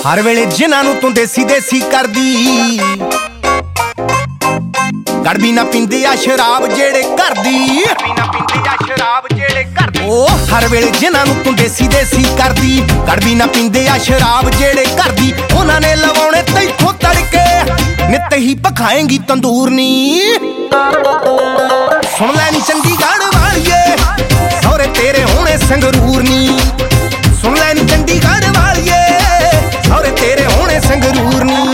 हर वेले जिन्हां नूं तूं देसी देसी करदी, गड़बी ना पींदे आ शराब जेड़े करदी। ओ हर वेले जिन्हां नूं तूं देसी देसी करदी, गड़बी ना पींदे आ शराब जेड़े करदी। उन्हां ने लवाउणे तैथों तड़के, नित ही पखाएंगी तंदूर नी। सुन लैनी चंडीगढ़ वालिए, सौरे तेरे होने संगरूर नी। सुन लैनी चंडीगढ़ वालिए, सौरे तेरे होने संगरूर नी।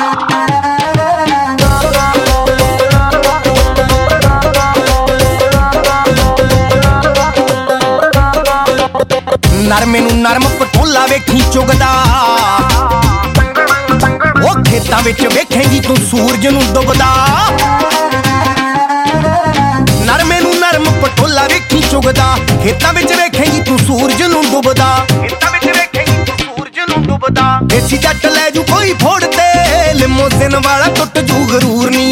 नरमे नूं नरम पटोला वेखी चुगदा, ओ खेतां विच वेखेंगी तूं सूरज नूं डुबदा। नरमे नूं नरम पटोला वेखी चुगदा, खेतां विच वेखेंगी तूं सूरज नूं डुबदा। देसी जट लै जू कोई फोड़ ते, लिमोजिन वाला टुट जू गरूर नी।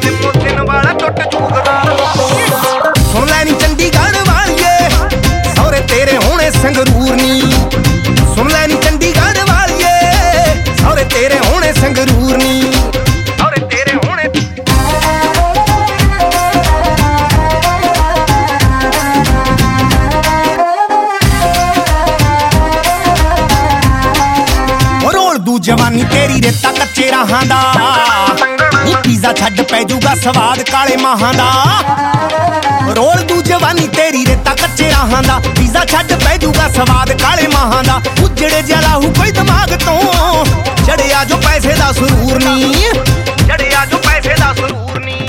सुन लैनी चंडीगढ़ वालिए, सौरे तेरे होने संगरूर नी। सुन लैनी चंडीगढ़ वालिए, सौरे तेरे होने संगरूर नी। सौरे तेरे होने रोल दू जवानी तेरी रेता कच्चे राहां दा, नी पीज़ा छड्ड पै जूगा स्वाद काले माहां दा। रोल दू जवानी तेरी रेता कच्चे राहां दा, पीज़ा छड्ड पै जूगा स्वाद काले माहां दा। उजड़े जिहा लाहू कोई दिमाग तो, चढ़िया जो पैसे दा सुरूर नी। चढ़िया जो पैसे दा सुरूर नी।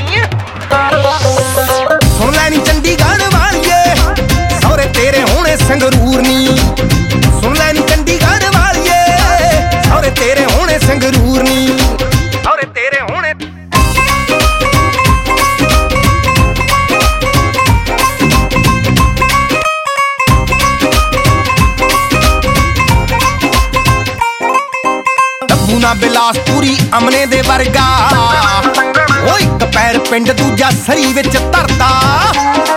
सुन लैनी चंडीगढ़ वालिए, सौरे तेरे होने संगरूर नी। सुन लैनी चंडीगढ़ वालिए, सौरे तेरे होने संगरूर नी। सौरे तेरे होने ना बिलासपुरी अमने दे वर्गा, ओ इक पैर पिंड दूजा सरी विच धरदा।